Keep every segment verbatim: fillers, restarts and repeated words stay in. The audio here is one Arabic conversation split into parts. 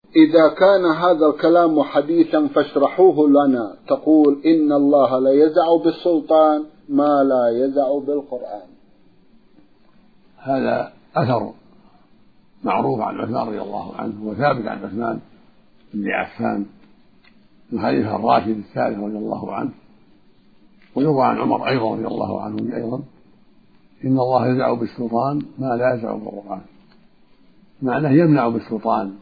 إذا كان هذا الكلام حديثا فاشرحوه لنا. تقول إن الله لا يزع بالسلطان ما لا يزع بالقرآن. هذا أثر معروف عن عثمان رضي الله عنه وثابت عن عثمان بن عفان الخليفة الراشد الثالث رضي الله عنه، ويروى عن عمر أيضا رضي الله عنه أيضا: إن الله يزع بالسلطان ما لا يزع بالقرآن. معناه يمنع بالسلطان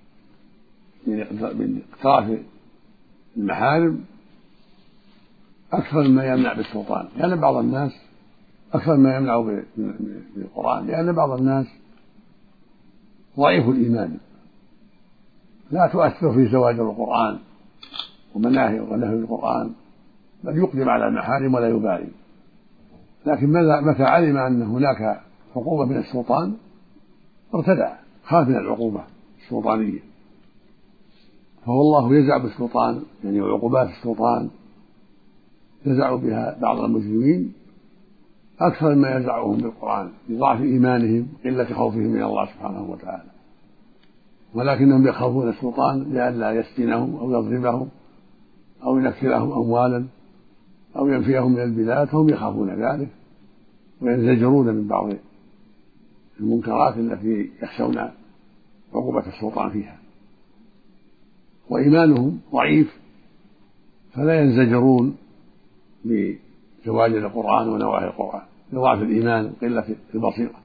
من اقتراف المحارم أكثر مما يمنع بالسلطان، لأن يعني بعض الناس أكثر ما يمنع بالقرآن، لأن بعض الناس ضعيف الإيمان لا تؤثر في زواجر القرآن ومناهي ونهي القرآن، بل يقدم على المحارم ولا يبالي. لكن متى علم أن هناك عقوبة من السلطان ارتدع، خاف من العقوبة السلطانية. فهو الله يزع بالسلطان، يعني عقوبات السلطان يزع بها بعض المسلمين أكثر مما يزعهم بالقرآن لضعف إيمانهم قلة خوفهم من الله سبحانه وتعالى، ولكنهم يخافون السلطان لئلا يسجنهم أو يضربهم أو ينكلهم أموالا أو ينفيهم من البلاد، فهم يخافون ذلك وينزجرون من بعض المنكرات التي يخشون عقوبة السلطان فيها، وإيمانهم ضعيف فلا ينزجرون بزواج القرآن ونواهي القرآن لضعف الإيمان وقلة البصيرة.